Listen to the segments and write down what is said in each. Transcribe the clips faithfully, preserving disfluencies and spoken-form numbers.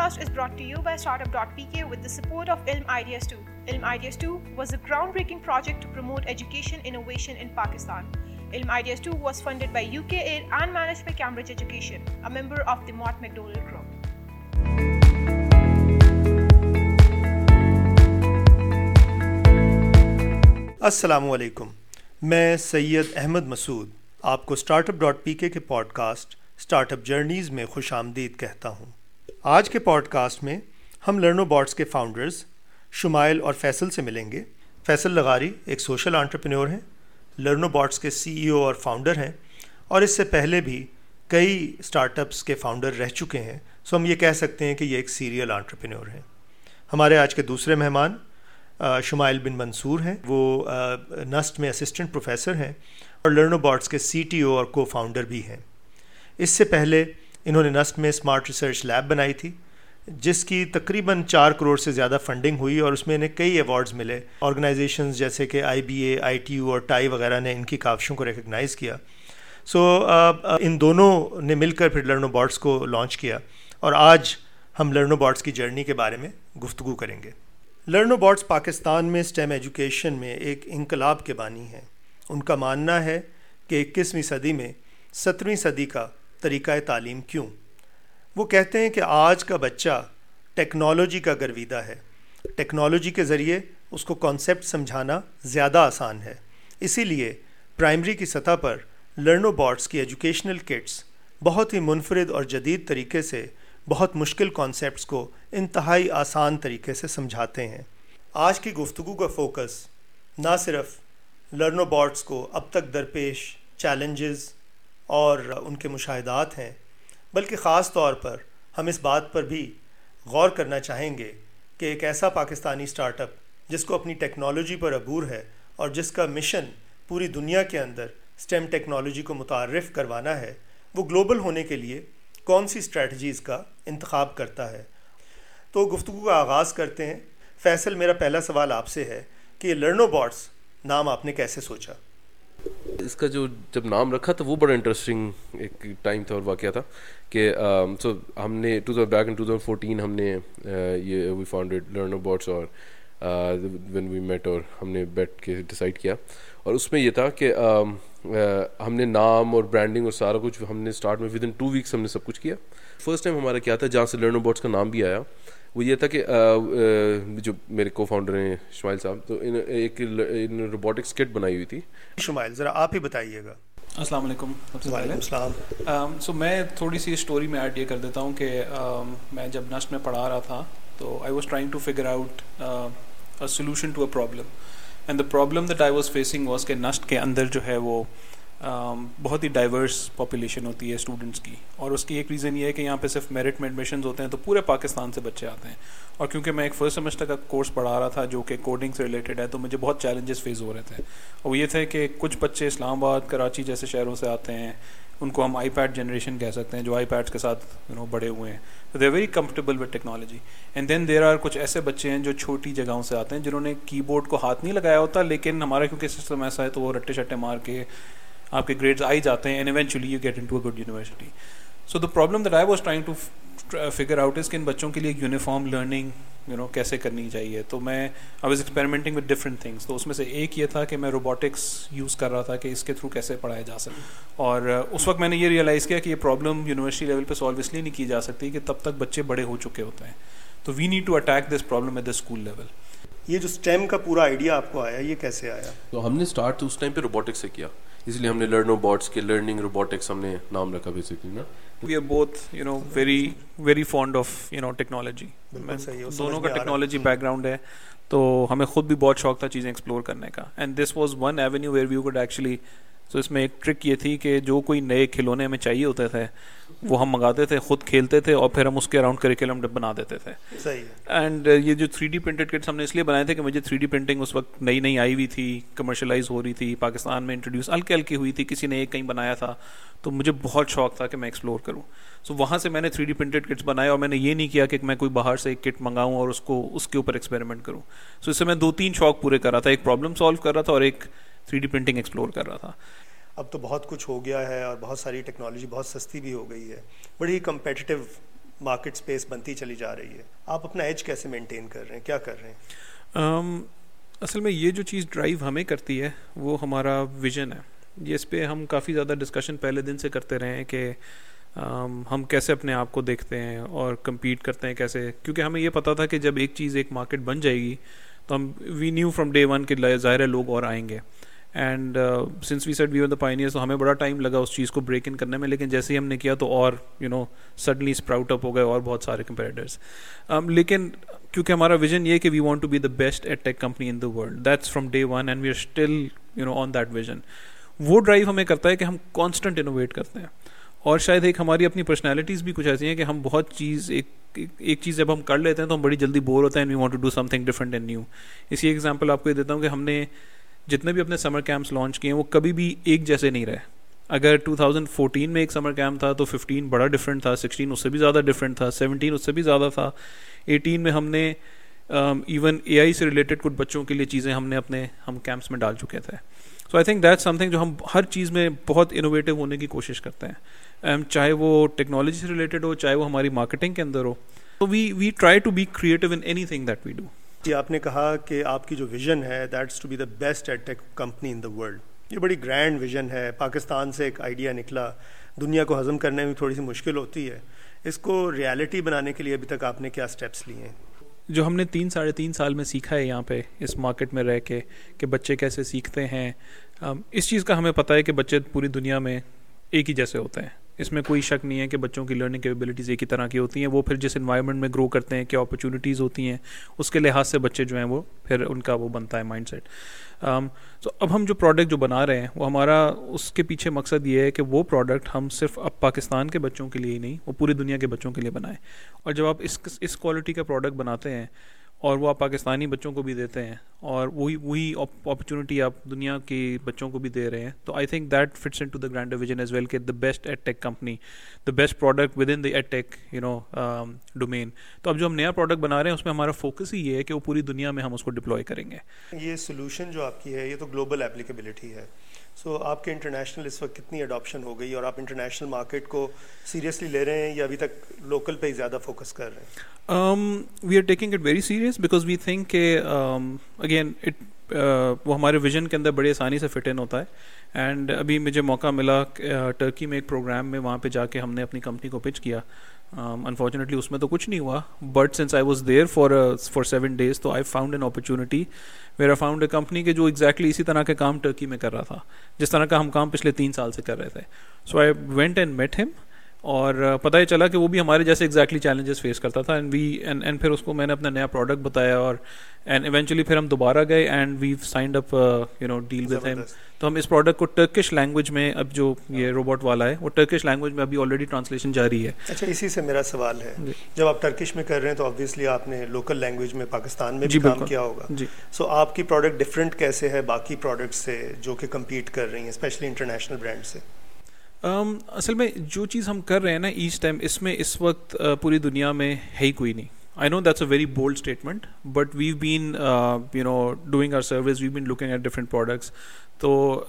podcast is brought to you by startup dot p k with the support of Ilm Ideas two. Ilm Ideas two was a groundbreaking project to promote education innovation in Pakistan. Ilm Ideas two was funded by U K Aid and managed by Cambridge Education, a member of the Mott MacDonald Group. السلام علیکم، میں سید احمد مسعود آپ کو start up dot P K کے podcast startup journeys میں خوش آمدید کہتا ہوں۔ آج کے پوڈ کاسٹ میں ہم لرنو باٹس کے فاؤنڈرز شمائل اور فیصل سے ملیں گے۔ فیصل لغاری ایک سوشل انٹرپرینور ہیں، لرنو باٹس کے سی ای او اور فاؤنڈر ہیں، اور اس سے پہلے بھی کئی اسٹارٹ اپس کے فاؤنڈر رہ چکے ہیں، سو ہم یہ کہہ سکتے ہیں کہ یہ ایک سیریل انٹرپرینور ہیں۔ ہمارے آج کے دوسرے مہمان شمائل بن منصور ہیں، وہ نسٹ میں اسسٹنٹ پروفیسر ہیں اور لرنو باٹس کے سی ٹی او اور کو فاؤنڈر بھی ہیں۔ اس سے پہلے انہوں نے نسٹ میں اسمارٹ ریسرچ لیب بنائی تھی، جس کی تقریباً چار کروڑ سے زیادہ فنڈنگ ہوئی اور اس میں انہیں کئی ایوارڈز ملے۔ آرگنائزیشنز جیسے کہ I B A, I T U اور ٹائی وغیرہ نے ان کی کاوشوں کو ریکگنائز کیا۔ سو ان دونوں نے مل کر پھر لرنو باٹس کو لانچ کیا، اور آج ہم لرنو باٹس کی جرنی کے بارے میں گفتگو کریں گے۔ لرنو باٹس پاکستان میں اسٹیم ایجوکیشن میں ایک انقلاب کے بانی ہیں۔ ان کا ماننا ہے کہ اکیسویں صدی میں سترہویں صدی کا طریقہ تعلیم کیوں؟ وہ کہتے ہیں کہ آج کا بچہ ٹیکنالوجی کا گرویدہ ہے، ٹیکنالوجی کے ذریعے اس کو کانسیپٹ سمجھانا زیادہ آسان ہے، اسی لیے پرائمری کی سطح پر لرنو باٹس کی ایجوکیشنل کٹس بہت ہی منفرد اور جدید طریقے سے بہت مشکل کانسیپٹس کو انتہائی آسان طریقے سے سمجھاتے ہیں۔ آج کی گفتگو کا فوکس نہ صرف لرنو باٹس کو اب تک درپیش چیلنجز اور ان کے مشاہدات ہیں، بلکہ خاص طور پر ہم اس بات پر بھی غور کرنا چاہیں گے کہ ایک ایسا پاکستانی سٹارٹ اپ جس کو اپنی ٹیکنالوجی پر عبور ہے اور جس کا مشن پوری دنیا کے اندر اسٹیم ٹیکنالوجی کو متعارف کروانا ہے، وہ گلوبل ہونے کے لیے کون سی اسٹریٹجیز کا انتخاب کرتا ہے۔ تو گفتگو کا آغاز کرتے ہیں۔ فیصل، میرا پہلا سوال آپ سے ہے کہ یہ لرنو باٹس نام آپ نے کیسے سوچا؟ اس کا جو جب نام رکھا تھا وہ بڑا انٹرسٹنگ ایک ٹائم تھا اور واقعہ تھا کہ سو ہم نے to back in two thousand fourteen ہم نے یہ وی فاؤنڈیڈ لرنو باٹس، اور وین وی میٹ اور ہم نے بیٹھ کے ڈیسائڈ کیا، اور اس میں یہ تھا کہ ہم نے نام اور برانڈنگ اور سارا کچھ ہم نے اسٹارٹ میں ود ان ٹو ویکس ہم نے سب کچھ کیا۔ فرسٹ ٹائم ہمارا کیا تھا جہاں سے لرنو باٹس کا نام بھی آیا، وہ یہ تھا کہ جو میرے کو فاؤنڈر ہیں شمائل صاحب، تو ایک روبوٹکس کٹ بنائی ہوئی تھی۔ شمائل، ذرا آپ ہی بتائیے گا۔ السلام علیکم۔ وعلیکم السلام۔ سو میں تھوڑی سی اسٹوری میں ایڈ یہ کر دیتا ہوں کہ میں جب نسٹ میں پڑھا رہا تھا تو I was trying to figure out a solution to a problem, and the problem that I was facing was کہ نسٹ کے اندر جو ہے وہ بہت ہی ڈائیورس پاپولیشن ہوتی ہے اسٹوڈنٹس کی، اور اس کی ایک ریزن یہ ہے کہ یہاں پہ صرف میرٹ میں ایڈمیشنز ہوتے ہیں، تو پورے پاکستان سے بچے آتے ہیں، اور کیونکہ میں ایک فرسٹ سیمسٹر کا کورس پڑھا رہا تھا جو کہ کوڈنگ سے ریلیٹڈ ہے، تو مجھے بہت چیلنجز فیس ہو رہے تھے، اور وہ یہ تھے کہ کچھ بچے اسلام آباد، کراچی جیسے شہروں سے آتے ہیں، ان کو ہم آئی پیڈ جنریشن کہہ سکتے ہیں، جو آئی پیڈس کے ساتھ یو نو بڑے ہوئے ہیں، تو they are very comfortable with technology. And then there are کچھ ایسے بچے ہیں جو چھوٹی جگہوں سے آتے ہیں، جنہوں نے کی بورڈ کو ہاتھ نہیں لگایا ہوتا، لیکن ہمارا کیونکہ سسٹم ایسا ہے تو وہ رٹے شٹے مار کے آپ کے گریڈز آ ہی جاتے ہیں، and eventually you get into a good university. So the problem that I was trying to figure out is کہ ان بچوں کے لیے یونیفارم لرننگ یو نو کیسے کرنی چاہیے، تو میں I was experimenting with different things, تو اس میں سے ایک یہ تھا کہ میں روبوٹکس یوز کر رہا تھا کہ اس کے تھرو کیسے پڑھایا جا سکے، اور اس وقت میں نے یہ ریئلائز کیا کہ یہ پرابلم یونیورسٹی لیول پہ سالو اس لیے نہیں کی جا سکتی کہ تب تک بچے بڑے ہو چکے ہوتے ہیں، تو we need to attack this problem at the school level. یہ جو اسٹیم کا پورا آئیڈیا آپ کو آیا، یہ کیسے آیا؟ تو ہم نے اسٹارٹ تو اس ٹائم پہ روبوٹکس سے کیا، اس لیے ہم نے لرنو باٹس کے لرننگ روبوٹکس ہم نے نام رکھا بیسکلی نا۔ We are both you know very very fond of you know technology, دونوں کا ٹیکنالوجی بیک گراؤنڈ ہے، تو ہمیں خود بھی بہت شوق تھا چیزیں ایکسپلور کرنے کا، and this was one avenue where we could actually, so اس میں ایک ٹرک یہ تھی کہ جو کوئی نئے کھلونے ہمیں چاہیے ہوتے تھے وہ ہم منگاتے تھے، خود کھیلتے تھے، اور پھر ہم اس کے اراؤنڈ کریکولم بنا دیتے تھے۔ اینڈ یہ جو تھری ڈی پرنٹڈ کٹس ہم نے اس لیے بنائے تھے کہ مجھے تھری ڈی پرنٹنگ اس وقت نئی نئی آئی ہوئی تھی، کمرشلائز ہو رہی تھی، پاکستان میں انٹروڈیوس ہلکے ہلکی ہوئی تھی، کسی نے ایک کہیں بنایا تھا، تو مجھے بہت شوق تھا کہ میں ایکسپلور کروں۔ سو وہاں سے میں نے تھری ڈی پرنٹڈ کٹس بنائے، اور میں نے یہ نہیں کیا کہ میں کوئی باہر سے ایک کٹ منگاؤں اور اس کو اس کے اوپر ایکسپیریمنٹ کروں۔ سو اس سے میں دو تین شوق پورے کر رہا تھا، ایک پرابلم سالو کر رہا تھا اور ایک تھری ڈی پرنٹنگ ایکسپلور کر رہا تھا۔ اب تو بہت کچھ ہو گیا ہے اور بہت ساری ٹیکنالوجی بہت سستی بھی ہو گئی ہے، بڑی کمپیٹیٹیو مارکیٹ سپیس بنتی چلی جا رہی ہے, آپ اپنا ایج کیسے مینٹین کر رہے ہیں, کیا کر رہے ہیں؟ um, اصل میں یہ جو چیز ڈرائیو ہمیں کرتی ہے وہ ہمارا ویژن ہے. یہ اس پہ ہم کافی زیادہ ڈسکشن پہلے دن سے کرتے رہے ہیں کہ um, ہم کیسے اپنے آپ کو دیکھتے ہیں اور کمپیٹ کرتے ہیں کیسے, کیونکہ ہمیں یہ پتہ تھا کہ جب ایک چیز ایک مارکیٹ بن جائے گی تو ہم we knew from day one کہ ظاہر ہے لوگ اور آئیں گے. And since we said we are the pioneers, تو ہمیں بڑا ٹائم لگا اس چیز کو بریک ان کرنے میں, لیکن جیسے ہی ہم نے کیا تو اور you know suddenly sprout up ہو گئے اور بہت سارے کمپیٹیٹرس. لیکن کیونکہ ہمارا ویژن یہ کہ we want to be the best at tech company in the world, that's from day one and we are still you know on that vision. وہ ڈرائیو ہمیں کرتا ہے کہ ہم کانسٹنٹ انوویٹ کرتے ہیں, اور شاید ایک ہماری اپنی پرسنالٹیز بھی کچھ ایسی ہیں کہ ہم بہت چیز ایک ایک چیز جب ہم کر لیتے ہیں تو ہم بڑی جلدی بور ہوتے ہیں, we want to do something different and new. اسی ایگزامپل آپ کو یہ دیتا ہوں کہ ہم نے جتنے بھی اپنے سمر کیمپس لانچ کیے ہیں وہ کبھی بھی ایک جیسے نہیں رہے. اگر ٹو تھاؤزینڈ فورٹین میں ایک سمر کیمپ تھا تو ففٹین بڑا ڈفرینٹ تھا, سکسٹین اس سے بھی زیادہ ڈفرینٹ تھا, سیونٹین اس سے بھی زیادہ تھا, ایٹین میں ہم نے ایون اے آئی سے ریلیٹڈ کچھ بچوں کے لیے چیزیں ہم نے اپنے ہم کیمپس میں ڈال چکے تھے. So I think that something جو ہم ہر چیز میں بہت انوویٹیو ہونے کی کوشش کرتے ہیں, چاہے وہ ٹیکنالوجی سے ریلیٹڈ ہو, چاہے وہ ہماری مارکیٹنگ کے اندر ہو. تو we we try to be creative in anything that we do. جی, آپ نے کہا کہ آپ کی جو ویژن ہے that's to be the best at tech company in the world. یہ بڑی گرینڈ ویژن ہے, پاکستان سے ایک آئیڈیا نکلا, دنیا کو ہضم کرنے میں تھوڑی سی مشکل ہوتی ہے. اس کو ریالٹی بنانے کے لیے ابھی تک آپ نے کیا اسٹیپس لیے ہیں؟ جو ہم نے تین ساڑھے تین سال میں سیکھا ہے یہاں پہ اس مارکیٹ میں رہ کے کہ بچے کیسے سیکھتے ہیں, اس چیز کا ہمیں پتہ ہے کہ بچے پوری دنیا میں ایک ہی جیسے ہوتے ہیں. اس میں کوئی شک نہیں ہے کہ بچوں کی لرننگ کیپیبلٹیز ایک ہی طرح کی ہوتی ہیں. وہ پھر جس انوائرمنٹ میں گرو کرتے ہیں, کیا اپرچونیٹیز ہوتی ہیں, اس کے لحاظ سے بچے جو ہیں وہ پھر ان کا وہ بنتا ہے مائنڈ سیٹ. تو اب ہم جو پروڈکٹ جو بنا رہے ہیں وہ ہمارا اس کے پیچھے مقصد یہ ہے کہ وہ پروڈکٹ ہم صرف اب پاکستان کے بچوں کے لیے ہی نہیں, وہ پوری دنیا کے بچوں کے لیے بنائیں. اور جب آپ اس اس کوالٹی کا پروڈکٹ بناتے ہیں اور وہ آپ پاکستانی بچوں کو بھی دیتے ہیں اور وہی وہی اپرچونیٹی آپ دنیا کے بچوں کو بھی دے رہے ہیں, تو I think that fits into the grander vision as well کہ the best edtech company, the best product within the edtech you know domain. تو اب جو ہم نیا پروڈکٹ بنا رہے ہیں اس میں ہمارا فوکس ہی یہ ہے کہ وہ پوری دنیا میں ہم اس کو ڈپلوائے کریں گے. یہ سولوشن جو آپ کی ہے یہ تو گلوبل اپلیکیبلٹی ہے. سو آپ کے انٹرنیشنل اس وقت کتنی اڈاپشن ہو گئی, اور آپ انٹرنیشنل مارکیٹ کو سیریسلی لے رہے ہیں یا ابھی تک لوکل پہ ہی زیادہ فوکس کر رہے ہیں؟ We are taking it very serious because we think کہ اگین اٹ وہ ہمارے ویژن کے اندر بڑی آسانی سے فٹ ان ہوتا ہے. اینڈ ابھی مجھے موقع ملا ٹرکی میں ایک پروگرام میں, وہاں پہ جا کے ہم نے اپنی کمپنی کو پچ کیا. انفارچونیٹلی اس میں تو کچھ نہیں ہوا, but since I was there for for seven days تو I found an opportunity where I found a company کے جو ایگزیکٹلی اسی طرح کے کام ٹرکی میں کر رہا تھا جس طرح کا ہم کام پچھلے تین سال سے کر رہے تھے. So I went and met them, اور پتہ ہی چلا کہ وہ بھی ہمارے جیسے ایگزیکٹلی چیلنجز فیس کرتا تھا. اینڈ وی اینڈ اینڈ پھر اس کو میں نے اپنا نیا پروڈکٹ بتایا, اور اینڈ ایونچولی پھر ہم دوبارہ گئے and we signed up you know deal with them. تو ہم اس پروڈکٹ کو ٹرکش لینگویج میں, اب جو یہ روبوٹ والا ہے وہ ٹرکش لینگویج میں ابھی آلریڈی ٹرانسلیشن جاری ہے. اچھا, اسی سے میرا سوال ہے, جب آپ ٹرکش میں کر رہے ہیں تو آبویسلی آپ نے لوکل لینگویج میں پاکستان میں بھی کام کیا ہوگا. جی, سو آپ کی پروڈکٹ ڈفرینٹ کیسے ہے باقی پروڈکٹ سے جو کہ کمپیٹ کر رہی ہیں اسپیشلی انٹرنیشنل برانڈ سے؟ Um, اصل میں جو چیز ہم کر رہے ہیں نا ایچ ٹائم, اس میں اس وقت uh, پوری دنیا میں ہے ہی کوئی نہیں. I know that's a very bold statement, but we've been uh, you know doing our surveys, we've been looking at different products. تو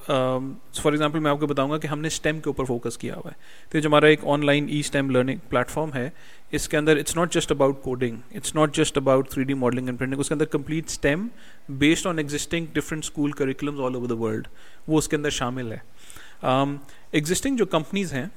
فار ایگزامپل میں آپ کو بتاؤں گا کہ ہم نے اسٹیم کے اوپر فوکس کیا ہوا ہے. تو جو ہمارا ایک online e STEM learning platform ہے, اس کے اندر it's not just about coding, it's not just about three D modelling and printing. اس کے اندر complete STEM based on existing different school curriculums all over the world وہ اس کے اندر شامل ہے. ایگزسٹنگ جو کمپنیز ہیں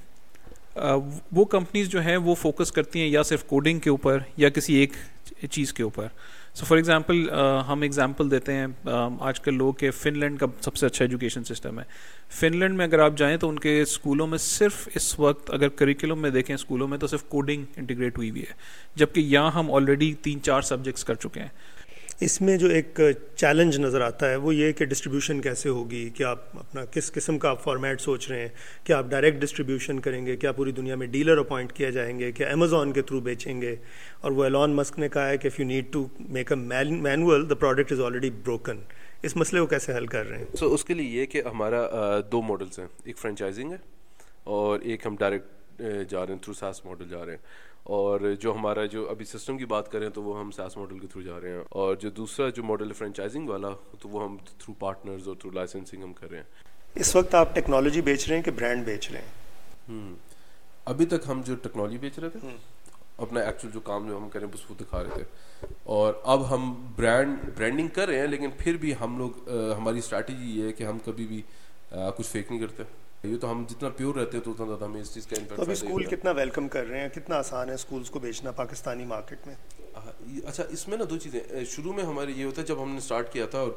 وہ کمپنیز جو ہیں وہ فوکس کرتی ہیں یا صرف کوڈنگ کے اوپر یا کسی ایک چیز کے اوپر. سو فار ایگزامپل ہم ایگزامپل دیتے ہیں آج کل لوگ کہ فن لینڈ کا سب سے اچھا ایجوکیشن سسٹم ہے. فن لینڈ میں اگر آپ جائیں تو ان کے اسکولوں میں صرف اس وقت اگر کریکولم میں دیکھیں اسکولوں میں تو صرف کوڈنگ انٹیگریٹ ہوئی ہوئی ہے, جبکہ یہاں ہم آلریڈی تین چار سبجیکٹس کر چکے ہیں. اس میں جو ایک چیلنج نظر آتا ہے وہ یہ کہ ڈسٹریبیوشن کیسے ہوگی, کہ آپ اپنا کس قسم کا آپ فارمیٹ سوچ رہے ہیں, کہ آپ ڈائریکٹ ڈسٹریبیوشن کریں گے, کیا پوری دنیا میں ڈیلر اپوائنٹ کیا جائیں گے, کیا امیزون کے تھرو بیچیں گے. اور وہ ایلون مسک نے کہا ہے کہ if you need to make a manual the product is already broken. اس مسئلے کو کیسے حل کر رہے ہیں؟ سو اس کے لیے یہ کہ ہمارا دو ماڈلس ہیں, ایک فرینچائزنگ ہے اور ایک ہم ڈائریکٹ جا رہے ہیں تھرو ساس ماڈل جا رہے ہیں. اور جو ہمارا جو ابھی سسٹم کی بات کریں تو وہ ہم ساس ماڈل کے تھرو جا رہے ہیں, اور جو دوسرا جو ماڈل ہے فرینچائزنگ والا تو وہ ہم تھرو پارٹنرز اور تھرو لائسنسنگ ہم کر رہے ہیں. اس وقت آپ ٹیکنالوجی بیچ رہے ہیں کہ برانڈ بیچ رہے ہیں؟ ہوں ابھی تک ہم جو ٹیکنالوجی بیچ رہے تھے اپنا ایکچوئل جو کام جو ہم کریں بس وہ دکھا رہے تھے. اور اب ہم برانڈ برانڈنگ کر رہے ہیں, لیکن پھر بھی ہم لوگ ہماری اسٹریٹجی یہ ہے کہ ہم کبھی بھی کچھ فیک نہیں کرتے. یہ تو ہم جتنا پیور رہتے ہیں تو اتنا زیادہ ہمیں اس چیز کا امپیکٹ. تو ابھی اسکول کتنا ویلکم کر رہے ہیں, کتنا آسان ہے اسکولس کو بیچنا پاکستانی مارکیٹ میں؟ اچھا, اس میں نا دو چیزیں. شروع میں ہمارے یہ ہوتا ہے جب ہم نے اسٹارٹ کیا تھا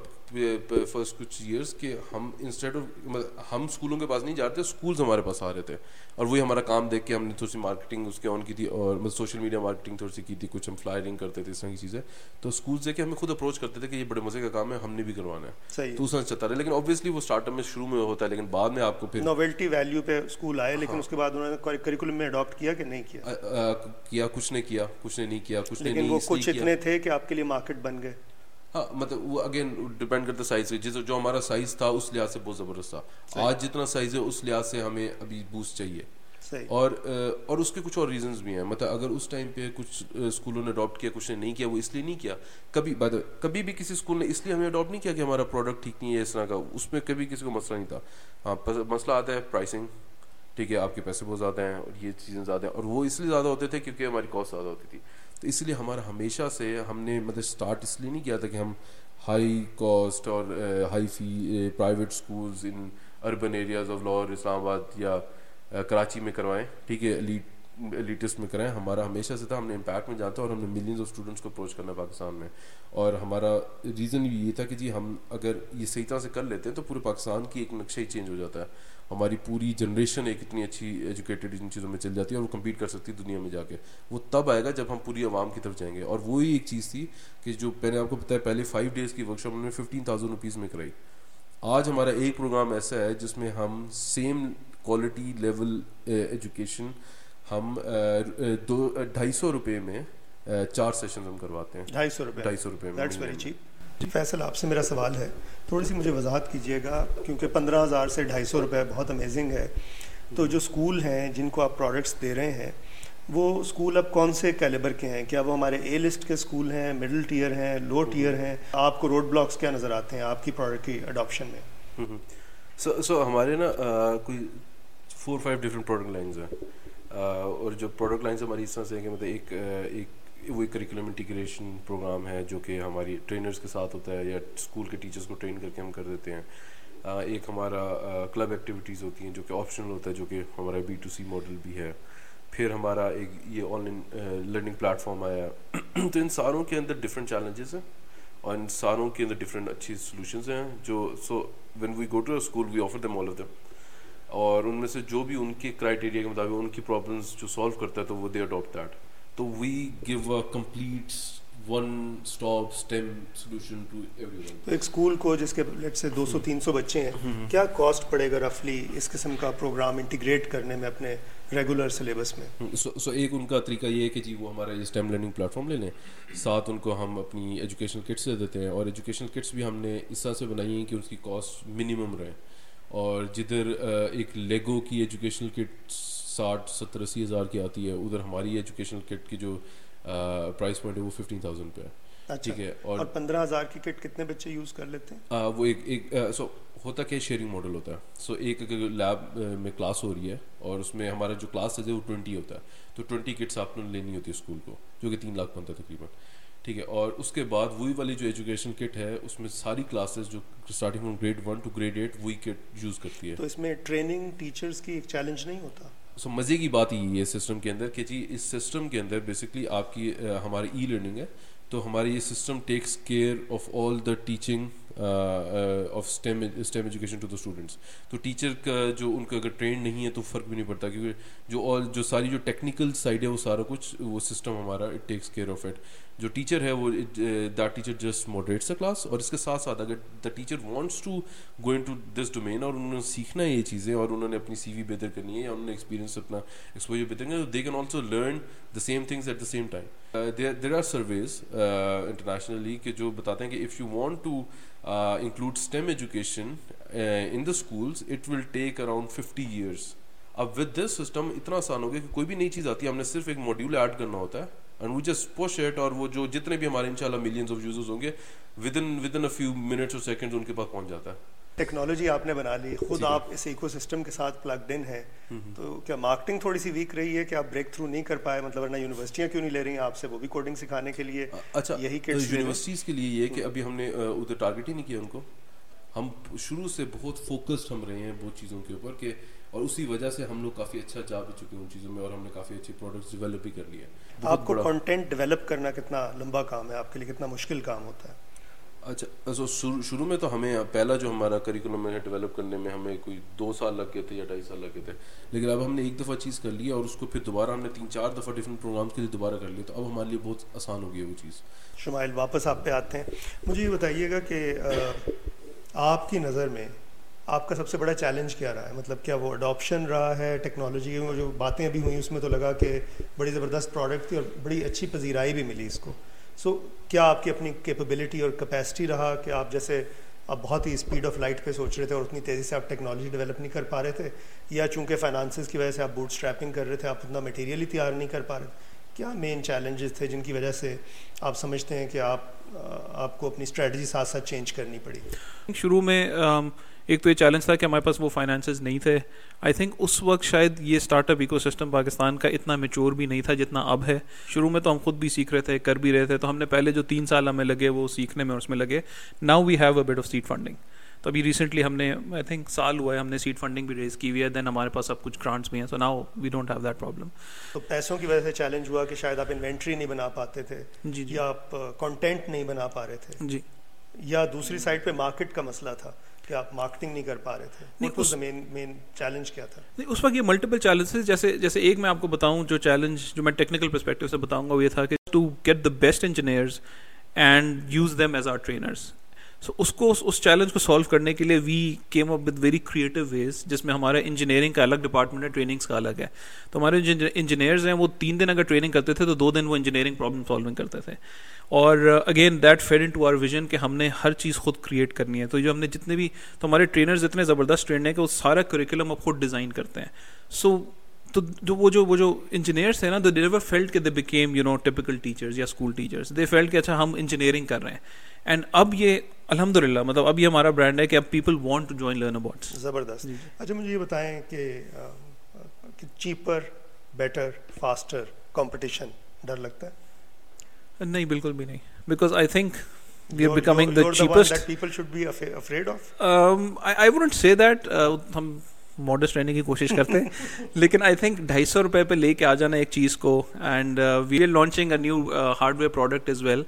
فرسٹ کچھ ایئرس کہ ہم انسٹیڈ آف ہم اسکولوں کے پاس نہیں جاتے تھے, اسکولز ہمارے پاس آ رہے تھے اور وہی ہمارا کام دیکھ کے ہم نے تھوڑی سی مارکیٹنگ اس کے آن کی تھی اور سوشل میڈیا مارکیٹنگ تھوڑی سی کی تھی, کچھ ہم فلائرنگ کرتے تھے اس طرح کی چیزیں. تو اسکولز دیکھ کے ہمیں خود اپروچ کرتے تھے کہ یہ بڑے مزے کا کام ہے, ہم نے بھی کروانا ہے, تو اس طرح چلتا رہا. لیکن اوبیسلی وہ اسٹارٹ اپ میں شروع میں ہوتا ہے, لیکن بعد میں آپ کو پھر نوویلٹی ویلیو پہ اسکول آئے, لیکن اس کے بعد انہوں نے کریکولم میں اڈاپٹ کیا کہ نہیں کیا؟ کیا کچھ نے کیا, کچھ نے نہیں کیا, کچھ نے نہیں. وہ کچھ اتنے تھے کہ آپ کے لیے مارکیٹ بن گئے. ہاں, مطلب وہ اگین ڈپینڈ کرتا سائز سے. جس جو ہمارا سائز تھا اس لحاظ سے بہت زبردست تھا. آج جتنا سائز ہے اس لحاظ سے ہمیں ابھی بوسٹ چاہیے. اور اور اس کے کچھ اور ریزنز بھی ہیں. مطلب اگر اس ٹائم پہ کچھ اسکولوں نے اڈاپٹ کیا, کچھ نے نہیں کیا, وہ اس لیے نہیں کیا. کبھی کبھی بھی کسی اسکول نے اس لیے ہمیں اڈاپٹ نہیں کیا کہ ہمارا پروڈکٹ ٹھیک نہیں ہے اس طرح کا, اس میں کبھی کسی کو مسئلہ نہیں تھا. ہاں, مسئلہ آتا ہے پرائسنگ, ٹھیک ہے, آپ کے پیسے بہت زیادہ ہیں اور یہ چیزیں زیادہ ہیں, اور وہ اس لیے زیادہ ہوتے تھے کیونکہ ہماری کاسٹ زیادہ ہوتی تھی. تو اس لیے ہمارا ہمیشہ سے ہم نے مطلب اسٹارٹ اس لیے نہیں کیا تھا کہ ہم ہائی کاسٹ اور high fee private schools in urban areas of Lahore, Islamabad یا کراچی میں کروائیں, ٹھیک ہے, ایلیٹ ایلیٹسٹ میں کرائیں. ہمارا ہمیشہ سے تھا ہم نے امپیکٹ میں جاتا اور ہم نے ملینز آف اسٹوڈنٹس کو اپروچ کرنا پاکستان میں. اور ہمارا ریزن بھی یہ تھا کہ جی ہم اگر یہ صحیح طرح سے کر لیتے ہیں تو پورے پاکستان کی ایک نقشہ ہی چینج ہو جاتا ہے. ہماری پوری جنریشن ایک اتنی اچھی ایجوکیٹڈ ان چیزوں میں چل جاتی ہے اور وہ کمپیٹ کر سکتی ہے دنیا میں جا کے. وہ تب آئے گا جب ہم پوری عوام کی طرف جائیں گے. اور وہی ایک چیز تھی کہ جو میں نے آپ کو بتایا پہلے فائیو ڈیز کی ورک شاپ ہم نے ففٹین تھاؤزینڈ روپیز میں کرائی. آج ہمارا ایک پروگرام ایسا ہے جس میں ہم سیم کوالٹی لیول ایجوکیشن ہم دو ڈھائی سو روپے میں چار سیشن ہم کرواتے ہیں. ڈھائی سو روپے ڈھائی سو روپے میں. That's very cheap. جی فیصل, آپ سے میرا سوال ہے, تھوڑی سی مجھے وضاحت کیجیے گا, کیونکہ پندرہ ہزار سے ڈھائی سو روپے بہت امیزنگ ہے. تو جو اسکول ہیں جن کو آپ پروڈکٹس دے رہے ہیں, وہ اسکول اب کون سے کیلیبر کے ہیں؟ کیا وہ ہمارے اے لسٹ کے اسکول ہیں, مڈل ٹیئر ہیں, لو ٹیئر ہیں؟ آپ کو روڈ بلاکس کیا نظر آتے ہیں آپ کی پروڈکٹ کی اڈاپشن میں؟ سو سو ہمارے نا کوئی four five different product lines ہیں, اور جو پروڈکٹ لائنز ہماری اس طرح سے ہیں کہ مطلب ایک ایک وہی کریکولم انٹیگریشن پروگرام ہے جو کہ ہماری ٹرینرز کے ساتھ ہوتا ہے یا اسکول کے ٹیچرز کو ٹرین کر کے ہم کر دیتے ہیں. ایک ہمارا کلب ایکٹیویٹیز ہوتی ہیں جو کہ آپشنل ہوتا ہے, جو کہ ہمارا بی ٹو سی ماڈل بھی ہے. پھر ہمارا ایک یہ online learning platform آیا. تو ان ساروں کے اندر ڈفرینٹ چیلنجز ہیں اور ان ساروں کے اندر ڈفرینٹ اچھی سولوشنز ہیں جو so when we go to school we offer them all of them. اور ان میں سے جو بھی ان کے کرائٹیریا کے مطابق ان کی پرابلمس جو سالو کرتا ہے تو وہ دے اڈاپٹ دیٹ. تو we give a complete one stop STEM solution to everyone. تو ایک اسکول کو جس کے لیٹ سے دو سو تین سو بچے ہیں, کیا کاسٹ پڑے گا رفلی اس قسم کا پروگرام انٹیگریٹ کرنے میں اپنے ریگولر سلیبس میں؟ سو سو ایک ان کا طریقہ یہ ہے کہ جی وہ ہمارا یہ اسٹیم لرننگ پلیٹ فارم لے لیں, ساتھ ان کو ہم اپنی ایجوکیشنل کٹس دے دیتے ہیں. اور ایجوکیشنل کٹس بھی ہم نے اس طرح سے بنائی ہیں کہ اس کی کاسٹ منیمم رہے. اور جدھر ایک لیگو کی ایجوکیشنل کٹ ساٹھ ستر اسی ہزار کی آتی ہے, ادھر ہماری ایجوکیشنل کٹ کی جو پرائس پوائنٹ ہے وہ ففٹین تھاؤزینڈ پہ ہے. ٹھیک ہے. اور پندرہ ہزار کی کٹ کتنے بچے یوز کر لیتے ہیں؟ وہ ایک ایک سو ہوتا کہ شیئرنگ ماڈل ہوتا ہے. سو ایک لیب میں کلاس ہو رہی ہے اور اس میں ہمارا جو کلاس ہے وہ ٹوینٹی ہوتا ہے, تو ٹوینٹی کٹس آپ نے لینی ہوتی ہے اسکول کو, جو کہ تین لاکھ بنتا ہے تقریباً. ٹھیک ہے. اور اس کے بعد وہی والی جو ایجوکیشن کٹ ہے اس میں ساری کلاسز جو starting from grade one to grade eight وہی کٹ یوز کرتی ہے. تو اس میں ٹریننگ ٹیچرس کی ایک چیلنج نہیں ہوتا؟ سو so, مزے کی بات یہ ہے سسٹم کے اندر کہ جی اس سسٹم کے اندر بیسکلی آپ کی ہماری ای لرننگ ہے, تو ہماری یہ system takes care of all the teaching of STEM STEM education to the students. تو ٹیچر کا جو ان کا اگر ٹرینڈ نہیں ہے تو فرق بھی نہیں پڑتا, کیونکہ جو آل جو ساری جو ٹیکنیکل سائڈ ہے وہ سارا کچھ وہ سسٹم ہمارا it takes care of it. جو ٹیچر ہے وہ that teacher just moderates the class, اور اس کے ساتھ ساتھ اگر the teacher wants to go into this domain اور انہوں نے سیکھنا ہے یہ چیزیں اور انہوں نے اپنی سی وی بہتر کرنی ہے یا انہوں نے ایکسپیرینس اپنا ایکسپوجر بہتر کرنا ہے, they can also learn the same things at the same time. There are surveys internationally کہ جو بتاتے ہیں کہ if you want to include STEM education in the schools it will take around fifty years. اب with this system اتنا آسان ہو گیا کہ کوئی بھی نئی چیز آتی ہے ہم نے صرف ایک ماڈیول ایڈ کرنا ہوتا ہے and we just push it, اور وہ جو جتنے بھی ہمارے انشاءاللہ ملینز آف یوزرز ہوں گے within within a few minutes اور سیکنڈز ان کے پاس پہنچ جاتا ہے. ٹیکنالوجی آپ نے بنا لی, خود آپ اس ایکو سسٹم کے ساتھ پلگڈ ان ہیں, تو کیا مارکیٹنگ تھوڑی سی ویک رہی ہے کہ آپ بریک تھرو نہیں کر پائے؟ مطلب ورنہ یونیورسٹیاں کیوں نہیں لے رہی ہیں آپ سے وہ بھی کوڈنگ سکھانے کے لیے؟ اچھا, یہی کٹس یونیورسٹیز کے لیے یہ کہ ابھی ہم نے ادھر ٹارگیٹ ہی نہیں کیا ان کو. ہم شروع سے بہت فوکسڈ ہم رہے ہیں بہت چیزوں کے اوپر کہ, اور اسی وجہ سے ہم لوگ کافی اچھا جا بھی چکے ہیں ان چیزوں میں, اور ہم نے کافی اچھے پروڈکٹس ڈیولپ بھی کر لیے. آپ کو کنٹینٹ ڈیولپ کرنا کتنا لمبا کام ہے آپ کے لیے, کتنا مشکل کام ہوتا ہے؟ اچھا, سو شروع میں تو ہمیں پہلا جو ہمارا کریکولم ہے ڈیولپ کرنے میں ہمیں کوئی دو سال لگ گئے تھے یا ڈھائی سال لگ گئے تھے, لیکن اب ہم نے ایک دفعہ چیز کر لی اور اس کو پھر دوبارہ ہم نے تین چار دفعہ ڈفرینٹ پروگرامس کے لیے دوبارہ کر لیا, تو اب ہمارے لیے بہت آسان ہو گئی ہے وہ چیز. شمائل, واپس آپ پہ آتے ہیں. مجھے یہ بتائیے گا کہ آپ کی نظر میں آپ کا سب سے بڑا چیلنج کیا رہا ہے؟ مطلب کیا وہ اڈاپشن رہا ہے ٹیکنالوجی کی؟ جو باتیں ابھی ہوئیں اس میں تو لگا کہ بڑی زبردست پروڈکٹ تھی اور بڑی اچھی پذیرائی بھی ملی اس کو. سو کیا آپ کی اپنی کیپیبلٹی اور کیپیسٹی رہا کہ آپ جیسے آپ بہت ہی اسپیڈ آف لائٹ پہ سوچ رہے تھے اور اتنی تیزی سے آپ ٹیکنالوجی ڈیولپ نہیں کر پا رہے تھے, یا چونکہ فائنانسز کی وجہ سے آپ بوٹ اسٹریپنگ کر رہے تھے آپ اتنا مٹیریل ہی تیار نہیں کر پا رہے تھے؟ کیا مین چیلنجز تھے جن کی وجہ سے آپ سمجھتے ہیں کہ آپ آپ کو اپنی اسٹریٹجی ساتھ ساتھ چینج کرنی پڑی؟ شروع میں ایک تو یہ چیلنج تھا کہ ہمارے پاس وہ فائنانسز نہیں تھے. آئی تھنک اس وقت شاید یہ startup ecosystem Pakistan کا اتنا میچور بھی نہیں تھا جتنا اب ہے. شروع میں تو ہم خود بھی سیکھ رہے تھے, کر بھی رہے تھے, تو ہم نے پہلے جو تین سال ہمیں لگے وہ سیکھنے میں اور اس میں لگے. Now we have a bit of seed funding. تو ابھی ریسنٹلی ہم نے آئی تھنک سال ہوا ہے ہم نے سیڈ فنڈنگ بھی ریز کی ہوئی ہے, دین ہمارے پاس سب کچھ گرانٹس بھی ہیں, so now we don't have that problem. تو پیسوں کی وجہ سے چیلنج ہوا کہ شاید آپ انوینٹری نہیں بنا پاتے تھے, جی جی, یا آپ کنٹینٹ نہیں بنا پا رہے تھے, جی, یا دوسری سائڈ پہ مارکیٹ کا مسئلہ تھا کہ آپ مارکیٹنگ نہیں کر پا رہے تھے؟ نہیں, اس مین مین چیلنج کیا تھا؟ نہیں, اس وقت یہ ملٹیپل چیلنجز, جیسے جیسے ایک میں آپ کو بتاؤں جو چیلنج جو میں ٹیکنیکل پرسپیکٹیو سے بتاؤں گا وہ یہ تھا کہ to get the best engineers and use them as our trainers. So اس کو اس چیلنج کو سالو کرنے کے لیے we came up with very creative ways, جس میں ہمارا انجینئرنگ کا الگ ڈپارٹمنٹ ہے, ٹریننگس کا الگ ہے. تو ہمارے جو انجینئرز ہیں وہ تین دن اگر ٹریننگ کرتے تھے تو دو دن وہ انجینئرنگ پرابلم سالونگ کرتے تھے. اور again that feed into our vision کہ ہم نے ہر چیز خود کریٹ کرنی ہے. تو جو ہم نے جتنے بھی, تو ہمارے ٹرینرز اتنے زبردست ٹرینڈ ہیں کہ وہ سارا کریکولم اب خود ڈیزائن کرتے ہیں. سو تو جو وہ جو وہ جو انجینئرس ہیں نا, دے نیور فیلٹ کہ they became you know typical teachers یا اسکول ٹیچرز, دے فیلٹ کہ اچھا ہم انجینئرنگ کر رہے ہیں. اینڈ اب یہ الحمد للہ مطلب اب یہ ہمارا برانڈ ہے کہ اب people want to join Learnobots. زبردست. اچھا مجھے یہ بتائیں کہ چیپر, بیٹر, فاسٹر کمپٹیشن ڈر لگتا ہے؟ نہیں, بالکل بھی نہیں, because I think we are becoming the cheapest that people should be afraid of. um I, I wouldn't say that. ہم ماڈسٹ رہنے کی کوشش کرتے ہیں, لیکن آئی تھنک ڈھائی سو روپے پہ لے کے آ جانا ایک چیز کو. And we are launching a new hardware product as well,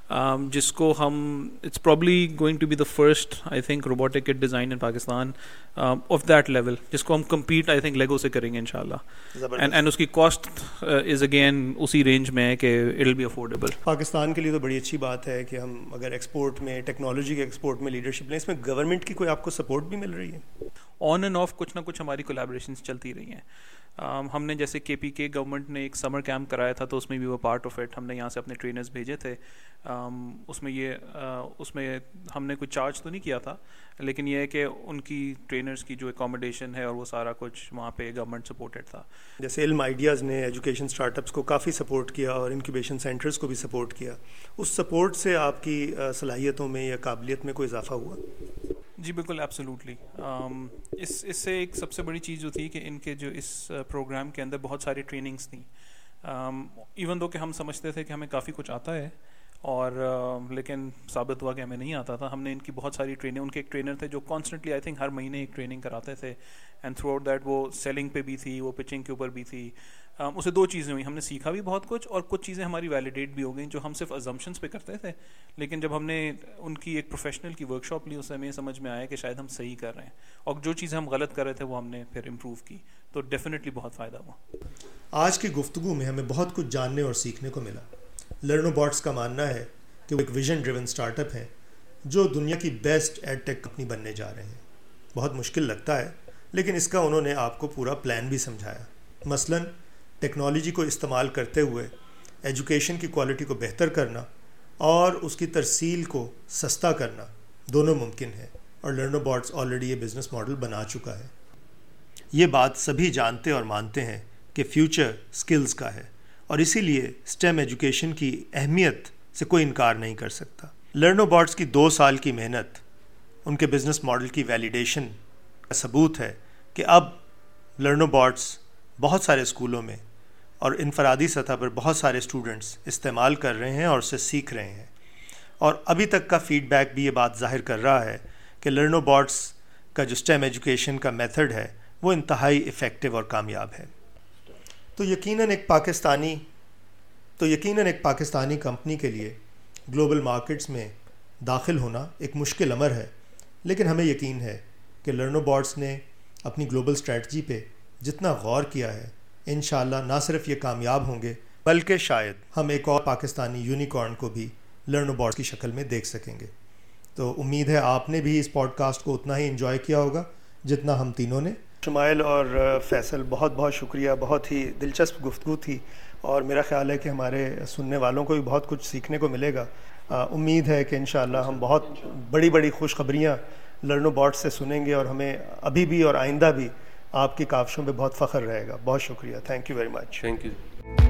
جس کو ہم it's probably going to be the first I think robotic kit design in Pakistan of that level, جس کو ہم کمپیٹ آئی تھنک لیگو سے کریں گے ان شاء اللہ. اینڈ اینڈ اس کی کاسٹ از اگین اسی رینج میں ہے کہ it will be affordable. Pakistan کے لیے تو بڑی اچھی بات ہے کہ ہم اگر ایکسپورٹ میں ٹیکنالوجی کے ایکسپورٹ میں لیڈرشپ لیں, اس میں گورنمنٹ کی کوئی آپ کو سپورٹ بھی مل رہی ہے؟ آن اینڈ آف کچھ نہ کچھ ہماری کولیبریشنس چلتی رہی ہیں. ہم نے جیسے کے پی کے گورنمنٹ نے ایک سمر کیمپ کرایا تھا, تو اس میں بھی وہ پارٹ آف اٹ, ہم نے یہاں سے اپنے ٹرینرز بھیجے تھے. اس میں یہ اس میں ہم نے کوئی چارج تو نہیں کیا تھا, لیکن یہ ہے کہ ان کی ٹرینرز کی جو اکاموڈیشن ہے اور وہ سارا کچھ وہاں پہ گورنمنٹ سپورٹڈ تھا. جیسے علم آئیڈیاز نے ایجوکیشن اسٹارٹ اپس کو کافی سپورٹ کیا اور انکیوبیشن سینٹرز کو بھی سپورٹ کیا, اس سپورٹ سے آپ کی صلاحیتوں میں یا قابلیت میں کوئی اضافہ ہوا؟ جی بالکل, ایبسولوٹلی. اس اس سے ایک سب سے بڑی چیز جو تھی کہ ان کے جو اس پروگرام کے اندر بہت ساری ٹریننگس تھیں. ایون دو کہ ہم سمجھتے تھے کہ ہمیں کافی کچھ آتا ہے, اور لیکن ثابت ہوا کہ ہمیں نہیں آتا تھا. ہم نے ان کی بہت ساری ٹریننگ, ان کے ایک ٹرینر تھے جو کانسٹنٹلی آئی تھنک ہر مہینے ایک ٹریننگ کراتے تھے, اینڈ تھرو آؤٹ دیٹ وہ سیلنگ پہ بھی تھی, وہ پچنگ کے اوپر بھی تھی. اسے دو چیزیں ہوئی, ہم نے سیکھا بھی بہت کچھ, اور کچھ چیزیں ہماری ویلیڈیٹ بھی ہو گئیں جو ہم صرف ازمپشنس پہ کرتے تھے, لیکن جب ہم نے ان کی ایک پروفیشنل کی ورک شاپ لی, اس سے ہمیں یہ سمجھ میں آیا کہ شاید ہم صحیح کر رہے ہیں, اور جو چیزیں ہم غلط کر رہے تھے وہ ہم نے پھر امپروو کی, تو ڈیفینیٹلی بہت فائدہ ہوا. آج کی گفتگو میں ہمیں بہت کچھ جاننے اور سیکھنے کو ملا. لرنوباٹس کا ماننا ہے کہ وہ ایک ویژن ڈریون اسٹارٹ اپ ہے جو دنیا کی بیسٹ ایڈ ٹیک کمپنی بننے جا رہے ہیں. بہت مشکل لگتا ہے, لیکن اس کا انہوں نے آپ کو پورا پلان بھی سمجھایا. مثلاً ٹیکنالوجی کو استعمال کرتے ہوئے ایجوکیشن کی کوالٹی کو بہتر کرنا اور اس کی ترسیل کو سستا کرنا دونوں ممکن ہے, اور لرنوباٹس آلریڈی یہ بزنس ماڈل بنا چکا ہے. یہ بات سبھی جانتے اور مانتے ہیں کہ فیوچر سکلز کا ہے, اور اسی لیے اسٹیم ایجوکیشن کی اہمیت سے کوئی انکار نہیں کر سکتا. لرنوباٹس کی دو سال کی محنت ان کے بزنس ماڈل کی ویلیڈیشن کا ثبوت ہے کہ اب لرنو باٹس بہت سارے اسکولوں میں اور انفرادی سطح پر بہت سارے اسٹوڈنٹس استعمال کر رہے ہیں اور اسے سیکھ رہے ہیں. اور ابھی تک کا فیڈ بیک بھی یہ بات ظاہر کر رہا ہے کہ لرنو باٹس کا جو اسٹیم ایجوکیشن کا میتھڈ ہے وہ انتہائی افیکٹو اور کامیاب ہے. تو یقیناً ایک پاکستانی تو یقیناً ایک پاکستانی کمپنی کے لیے گلوبل مارکیٹس میں داخل ہونا ایک مشکل امر ہے، لیکن ہمیں یقین ہے کہ لرنو باٹس نے اپنی گلوبل اسٹریٹجی پہ جتنا غور کیا ہے انشاءاللہ نہ صرف یہ کامیاب ہوں گے بلکہ شاید ہم ایک اور پاکستانی یونیکارن کو بھی لرنو باٹس کی شکل میں دیکھ سکیں گے. تو امید ہے آپ نے بھی اس پوڈ کاسٹ کو اتنا ہی انجوائے کیا ہوگا جتنا ہم تینوں نے. شمائل اور فیصل بہت بہت شکریہ، بہت ہی دلچسپ گفتگو تھی اور میرا خیال ہے کہ ہمارے سننے والوں کو بھی بہت کچھ سیکھنے کو ملے گا. امید ہے کہ انشاءاللہ ہم بہت بڑی بڑی خوشخبریاں لرنو باٹس سے سنیں گے اور ہمیں ابھی بھی اور آئندہ بھی آپ کی کاوشوں پہ بہت فخر رہے گا. بہت شکریہ. Thank you very much. Thank you.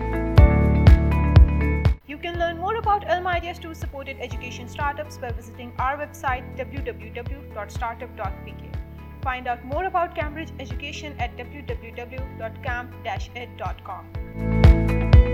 You can learn more about Ilm Ideas two supported education startups by visiting our website w w w dot startup dot p k. Find out more about Cambridge education at w w w dot camp dash ed dot com.